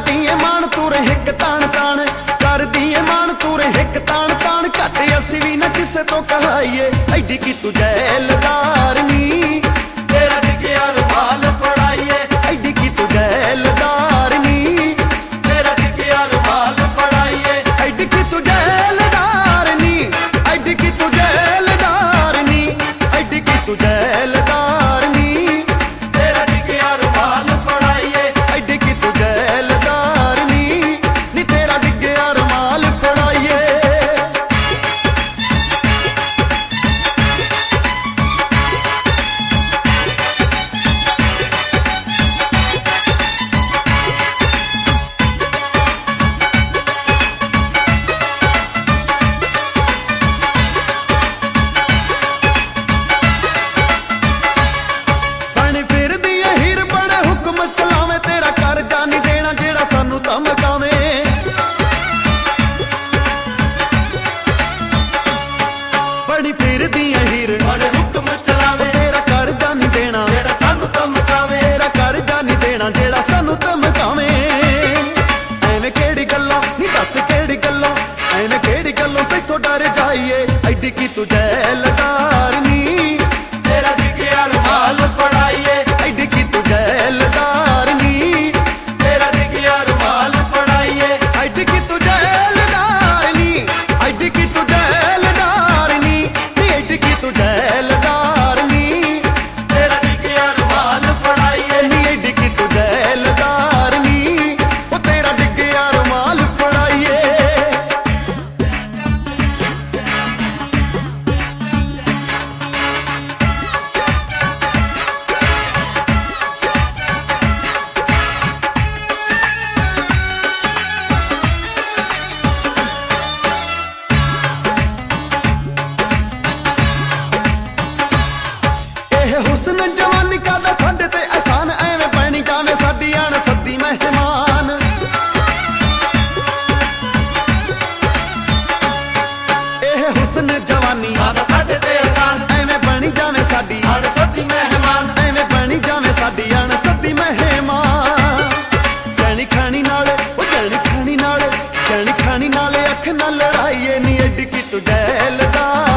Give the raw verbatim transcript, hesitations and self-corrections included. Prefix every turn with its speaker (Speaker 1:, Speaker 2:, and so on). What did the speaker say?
Speaker 1: दिए मान तूरे हिक तान तान, कर दिए मान तूरे हिक तान तान, घट असी भी ना किसे तो कहाइए, ऐडी की तू जैलदार नी, तेरा डिग्गिया रुमाल फड़ाइए, ऐडी की तू जैलदार नी, तेरा डिग्गिया रुमाल फड़ाइए, ऐडी की तू जैलदार नी, ऐडी की तू जैलदार नी, ऐडी की तू जैलदार नी, तेरा डिग्गिया रुमाल फड़ाइए, ऐडी की तू जैलदार नी, नी तेरा डिग्गिया रुमाल फड़ाइए। बड़ी फिर दिया हीर बड़े हुक्म चलावे, तेरा करजा नहीं देना जेड़ा सानू धमकावे, तेरा करजा नहीं देना जेड़ा सानू धमकावे। एवें केड़ी गल्लों नी दस केड़ी गल्लों, एवें केड़ी गल्लों तैथों डर जाइए, ऐडी की तू जैलदार नी, तेरा डिग्गिया रुमाल फड़ाइए, ऐडी की तू जैलदार नी, तेरा डिग्गिया रुमाल फड़ाइए, ऐडी की तू जैलदार नी, ऐडी की तू जैलदार नी, ऐडी की तू जैलदार नी, तेरा डिग्गिया रुमाल फड़ाइए, नी ऐडी की तू जैलदार नी, ओ तेरा डिग्गिया रुमाल फड़ाइए। हुस्न जवानी का साडे ते एहसान, एवें पैनी जावे साडी आन सद्दी मेहमान, एह हुस्न जवानी साडे ते एहसान, एवें पैनी जावे साडी आन सद्दी मेहमान, एवें पैनी जावे साडी आन सद्दी मेहमान। जैनी खानी नाल ओ जैनी खानी नाल, जैनी खानी नाल अख ना लड़ाइए, नी ऐडी की तू जैलदार